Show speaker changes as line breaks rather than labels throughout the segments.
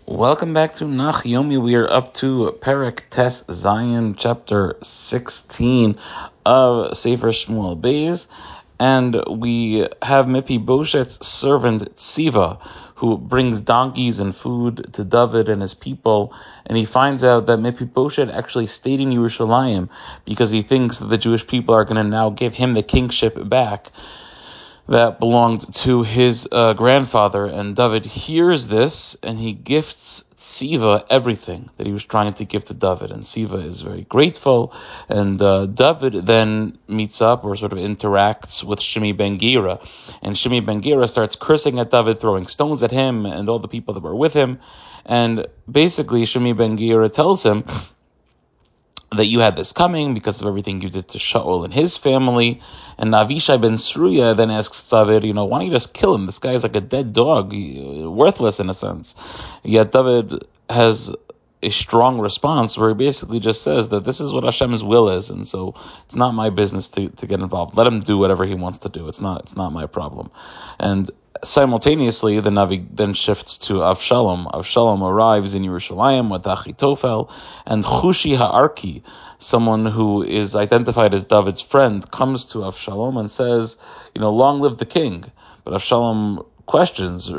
Welcome back to Nach Yomi. We are up to Perek Tes Zayin, chapter 16 of Sefer Shmuel Beis, and we have Mepiboshet's servant Tziva, who brings donkeys and food to David and his people, and he finds out that Mepiboshet actually stayed in Yerushalayim because he thinks that the Jewish people are going to now give him the kingship back that belonged to his grandfather. And David hears this, and he gifts Tziva everything that he was trying to give to David. And Tziva is very grateful. And David then meets up or sort of interacts with Shimi ben Gira. And Shimi ben Gira starts cursing at David, throwing stones at him and all the people that were with him. And basically, Shimi ben Gira tells him that you had this coming because of everything you did to Shaul and his family. And Avishai ben Sruya then asks David, why don't you just kill him? This guy is like a dead dog, worthless in a sense. Yet David has a strong response where he basically just says that this is what Hashem's will is, and so it's not my business to get involved. Let him do whatever he wants to do. It's not my problem. And simultaneously, the Navi then shifts to Avshalom. Avshalom arrives in Yerushalayim with Achitofel, and Chushi Ha'arki, someone who is identified as David's friend, comes to Avshalom and says, long live the king. But Avshalom questions,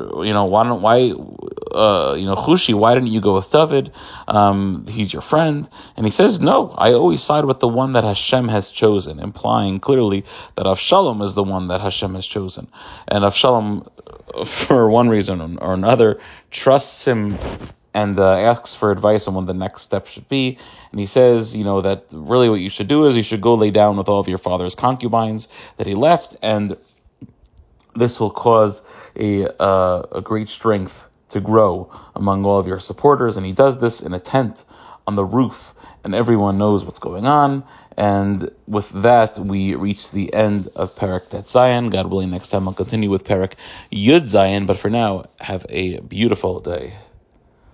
Chushi, why didn't you go with David? He's your friend. And he says, no, I always side with the one that Hashem has chosen, implying clearly that Avshalom is the one that Hashem has chosen. And Avshalom, for one reason or another, trusts him and asks for advice on what the next step should be. And he says, that really what you should do is you should go lay down with all of your father's concubines that he left, and this will cause a great strength to grow among all of your supporters. And he does this in a tent on the roof, and everyone knows what's going on. And with that, we reach the end of Perek Tet Zayin. God willing, next time I'll continue with Perek Yud Zayin. But for now, have a beautiful day.